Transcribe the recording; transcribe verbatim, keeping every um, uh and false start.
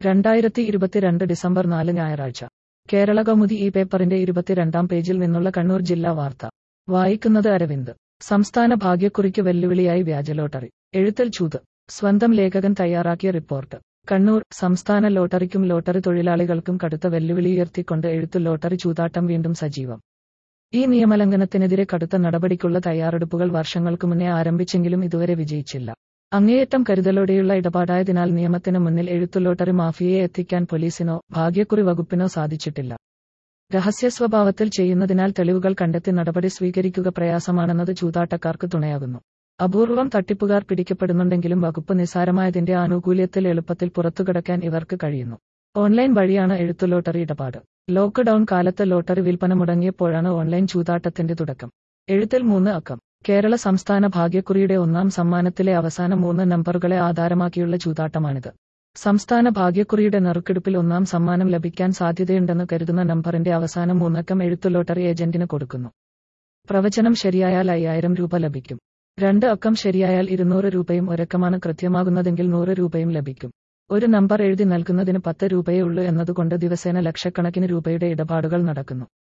രണ്ടായിരത്തി ഇരുപത്തിരണ്ട് ഡിസംബർ നാല് ഞായറാഴ്ച കേരള കൗമുദി ഈ പേപ്പറിന്റെ ഇരുപത്തിരണ്ടാം പേജിൽ നിന്നുള്ള കണ്ണൂർ ജില്ലാ വാർത്ത വായിക്കുന്നത് അരവിന്ദ്. സംസ്ഥാന ഭാഗ്യക്കുറിക്ക് വെല്ലുവിളിയായി വ്യാജ ലോട്ടറി. എഴുത്തിൽ ചൂത്. സ്വന്തം ലേഖകൻ തയ്യാറാക്കിയ റിപ്പോർട്ട്. കണ്ണൂർ. സംസ്ഥാന ലോട്ടറിക്കും ലോട്ടറി തൊഴിലാളികൾക്കും കടുത്ത വെല്ലുവിളി ഉയർത്തിക്കൊണ്ട് എഴുത്തു ലോട്ടറി ചൂതാട്ടം വീണ്ടും സജീവം. ഈ നിയമലംഘനത്തിനെതിരെ കടുത്ത നടപടിക്കുള്ള തയ്യാറെടുപ്പുകൾ വർഷങ്ങൾക്കു മുന്നേ ആരംഭിച്ചെങ്കിലും ഇതുവരെ വിജയിച്ചില്ല. അങ്ങേയറ്റം കരുതലോടെയുള്ള ഇടപാടായതിനാൽ നിയമത്തിന് മുന്നിൽ എഴുത്തു ലോട്ടറി മാഫിയയെ എത്തിക്കാൻ പോലീസിനോ ഭാഗ്യക്കുറി വകുപ്പിനോ സാധിച്ചിട്ടില്ല. രഹസ്യ സ്വഭാവത്തിൽ ചെയ്യുന്നതിനാൽ തെളിവുകൾ കണ്ടെത്തി നടപടി സ്വീകരിക്കുക പ്രയാസമാണെന്നത് ചൂതാട്ടക്കാർക്ക് തുണയാകുന്നു. അപൂർവം തട്ടിപ്പുകാർ പിടിക്കപ്പെടുന്നുണ്ടെങ്കിലും വകുപ്പ് നിസ്സാരമായതിന്റെ ആനുകൂല്യത്തിൽ എളുപ്പത്തിൽ പുറത്തുകടക്കാൻ ഇവർക്ക് കഴിയുന്നു. ഓൺലൈൻ വഴിയാണ് എഴുത്തു ലോട്ടറി ഇടപാട്. ലോക്ക് ഡൌൺ കാലത്ത് ലോട്ടറി വിൽപ്പന മുടങ്ങിയപ്പോഴാണ് ഓൺലൈൻ ചൂതാട്ടത്തിന്റെ തുടക്കം. എഴുത്തിൽ മൂന്ന് അക്കം. കേരള സംസ്ഥാന ഭാഗ്യക്കുറിയുടെ ഒന്നാം സമ്മാനത്തിലെ അവസാന മൂന്ന് നമ്പറുകളെ ആധാരമാക്കിയുള്ള ചൂതാട്ടമാണിത്. സംസ്ഥാന ഭാഗ്യക്കുറിയുടെ നറുക്കെടുപ്പിൽ ഒന്നാം സമ്മാനം ലഭിക്കാൻ സാധ്യതയുണ്ടെന്ന് കരുതുന്ന നമ്പറിന്റെ അവസാന മൂന്നക്കം എഴുത്തു ലോട്ടറി ഏജന്റിന് കൊടുക്കുന്നു. പ്രവചനം ശരിയായാൽ അയ്യായിരം രൂപ ലഭിക്കും. രണ്ട് അക്കം ശരിയായാൽ ഇരുന്നൂറ് രൂപയും ഒരക്കമാണ് കൃത്യമാകുന്നതെങ്കിൽ നൂറ് രൂപയും ലഭിക്കും. ഒരു നമ്പർ എഴുതി നൽകുന്നതിന് പത്ത് രൂപയേ ഉള്ളൂ എന്നതുകൊണ്ട് ദിവസേന ലക്ഷക്കണക്കിന് രൂപയുടെ ഇടപാടുകൾ നടക്കുന്നു.